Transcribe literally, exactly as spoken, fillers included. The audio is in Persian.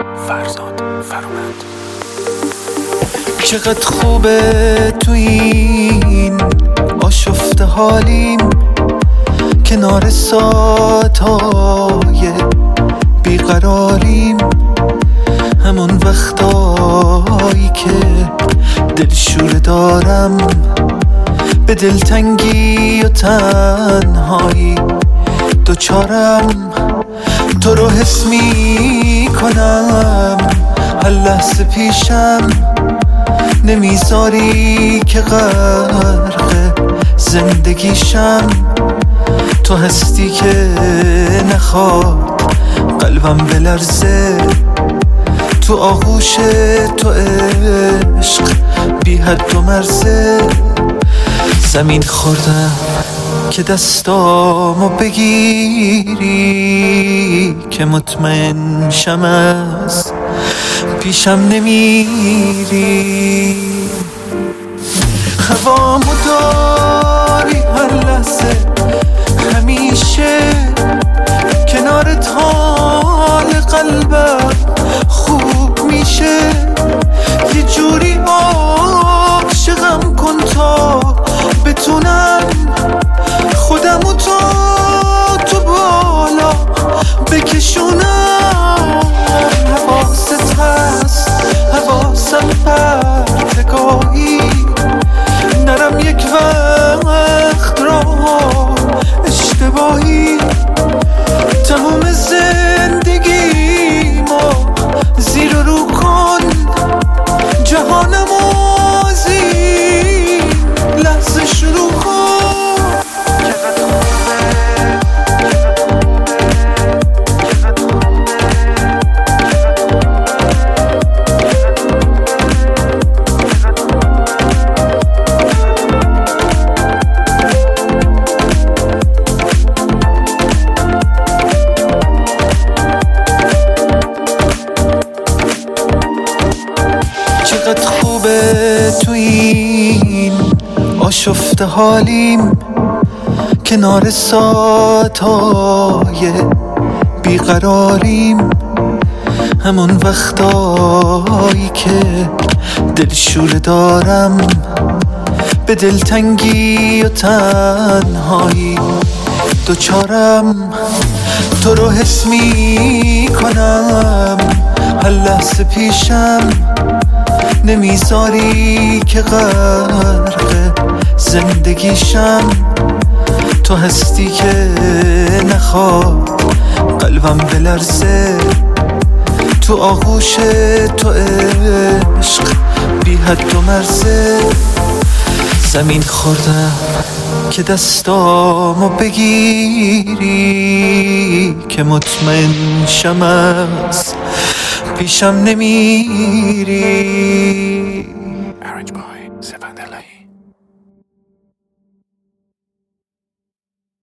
فرزاد فرامند. چقدر خوبه تو این آشفته حالیم، کنار ساعتهای بیقراریم، همون وقتایی که دلشوره دارم، به دلتنگی و تنهایی دوچارم. تو رو حس می کنم هر لحظه پیشم، نمیذاری که غرق زندگیشم. تو هستی که نخواد قلبم بلرزه، تو آغوش تو عشق بی حد و مرزه. زمین خوردم که دستامو بگیری، که مطمئن شم از پیشم نمیری. هوامو داری هر لحظه، همیشه کنارت حال قلبم خوب میشه. یه جوری عاشقم کن تا بتونم خودمو تا تو بالا بکشونم. حواست هست حواسم پرتگاهی، نرم یک وقت را اشتباهی. تمام زندگی ما زیر و رو کن، جهانم از این لحظه شروع کن. چقدر خوبه تو این آشفته حالیم، کنار ساعتهای بیقراریم، همون وقتایی که دلشوره دارم، به دلتنگی و تنهایی دوچارم. تو رو حس می کنم هر لحظه پیشم، نمیذاری که غرق زندگیشم. تو هستی که نخواد قلبم بلرزه، تو آغوش تو عشق بی حد و مرزه. زمین خوردم که دستامو بگیری، که مطمئن شم از پیشم نمیری. Arranged by Sevan Delahi.